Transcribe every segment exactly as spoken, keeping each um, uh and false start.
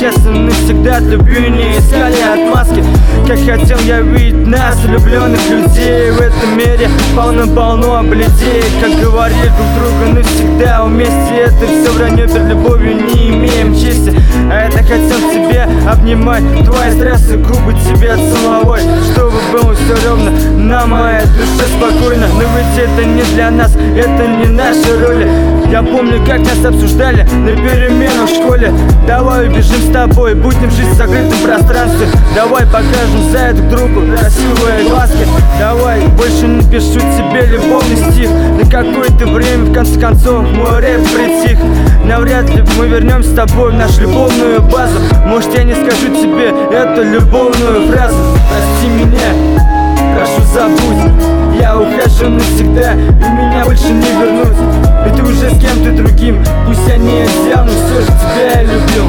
честным навсегда от любви не искали отмазки. Как хотел я видеть нас, влюбленных людей. В этом мире полно-полно облетей. Как говорили друг друга навсегда, вместе это все вранье, перед любовью не имеем чести. А это хотел тебе обнимать, твои стрессы, губы тебе целовать, чтобы было все ровно на моей душе спокойно. Но ведь это не для нас, это не наши роли. Я помню, как нас обсуждали на переменах в школе. Давай убежим с тобой, будем жить в закрытом пространстве. Давай покажем за друг другу красивые глазки. Давай больше не пишу тебе любовный стих. На какое-то время в конце концов мой рэп притих. Навряд ли мы вернемся с тобой в нашу любовную базу. Может, я не скажу тебе эту любовную фразу. Прости меня, прошу забудь. Я ухожу навсегда, и меня больше не вернуть. Ведь ты уже с кем-то другим, пусть я не взял, но все же тебя я любил.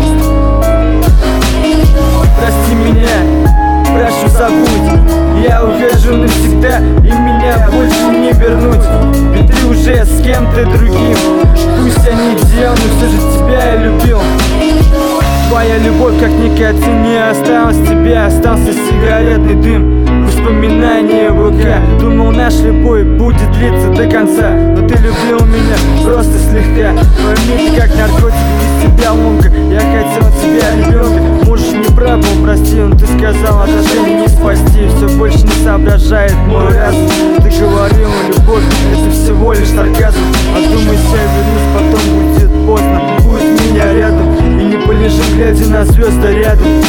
Прости меня, прошу забудь. Я ухожу навсегда, и меня больше не вернуть. Ведь ты уже с кем-то другим, пусть я не делал, но все же тебя я любил. Твоя любовь как никотин не осталась, тебе остался сигаретный дым. Воспоминания в ВК. Думал, наша любовь будет длиться до конца, но ты любил меня просто слегка. Пойми, ты как наркотик, без тебя ломка. Я хотел тебя ребенка. Можешь не прав был, прости, но ты сказал, отношения не спасти. Все больше не соображает мой разум. Ты говорил, любовь это всего лишь сарказм. Одумайся, вернусь, потом будет поздно. Пусть меня рядом и не полежим, глядя на звезды рядом.